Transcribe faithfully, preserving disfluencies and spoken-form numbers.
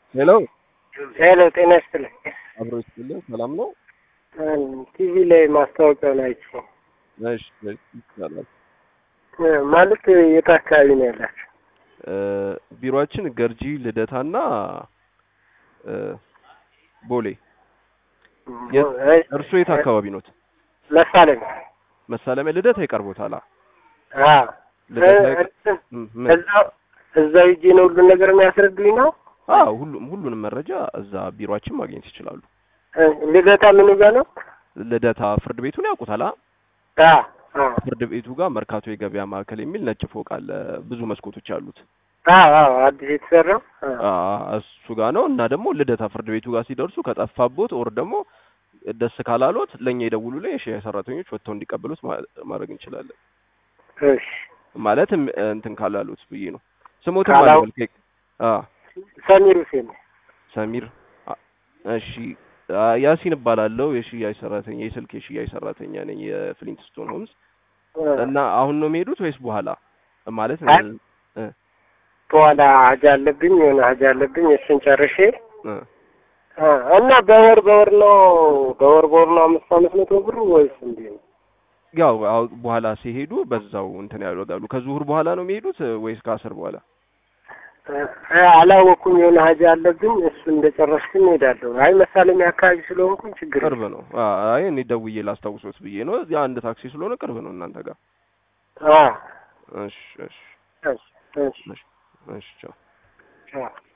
ሄሎ ሄሎ ጤና ይስጥልኝ። አብሮ ይስጥልኝ። ሰላም ነው? ቲቪ ላይ ማስታወቂያውን አይቼው እሺ ይቻላል። ማለት የት አካባቢ ነው ያላችሁ? ቢሮአችን ገርጂ ልደታና ቦሌ። እርሱ የት አካባቢ ነው? መሳለም መሳለም ልደታ ይቀርቦታል። አ ልደታ እዛው እዛው ሂጄ ነው ሁሉ ነገር የሚያስረዱኝ ነው? አዎ ሁሉም ሁሉንም መረጃ እዛ ቢሮአችን ማግኘት ይችላሉ። ልደታ ምን ጋር ነው? ልደታ ፍርድ ቤቱን ያውቁታል? አ ፍርድ ቤቱ ጋር መርካቶ የገበያ ማዕከል የሚል ነጭ ፎቅ አለ፣ ብዙ መስኮቶች አሉት። አዎ አዎ አዲስ የተሰራው እሱ ጋር ነው። እና ደግሞ ልደታ ፍርድ ቤቱ ጋር ሲደርሱ ከጠፋቦት ኦር ደግሞ ደስ ካላሎት ለኛ ይደውሉልኝ። እሺ ሰራተኞች ወጥተው እንዲቀበሉት ማድረግ እንችላለን። እሺ ማለት እንትን ካላሉት ብዬ ነው። ስሞትም ማለት ነው። አ ሰሚር ሁሴን ሰሚር። እሺ ያሲን እባላለሁ። የሽያጭ ሰራተኛ የስልክ የሽያጭ ሰራተኛ ነኝ የፍሊንትስቶን ሆምስ። እና አሁን ነው የሚሄዱት ወይስ በኋላ? ማለት በኋላ ሀጃ አለብኝ የሆነ ሀጃ አለብኝ እሱን ጨርሼ እና በወር በወር ነው በወር በወር ነው አምስት አምስት መቶ ብር ወይስ እንዴ? ያው በኋላ ሲሄዱ በዛው እንትን ያደርጋሉ። ከዙሁር በኋላ ነው የሚሄዱት ወይስ ከአስር በኋላ? አላወኩም። የሆነ ሀጃ አለብኝ እሱን እንደጨረስኩኝ እሄዳለሁ። አይ መሳለሚያ አካባቢ ስለሆንኩኝ ችግር ቅርብ ነው። አይ እኔ ደውዬ ላስታውሶት ብዬ ነው። ያ አንድ ታክሲ ስለሆነ ቅርብ ነው እናንተ ጋር። አ እሺ እሺ እሺ እሺ እሺ ቻው። ቻው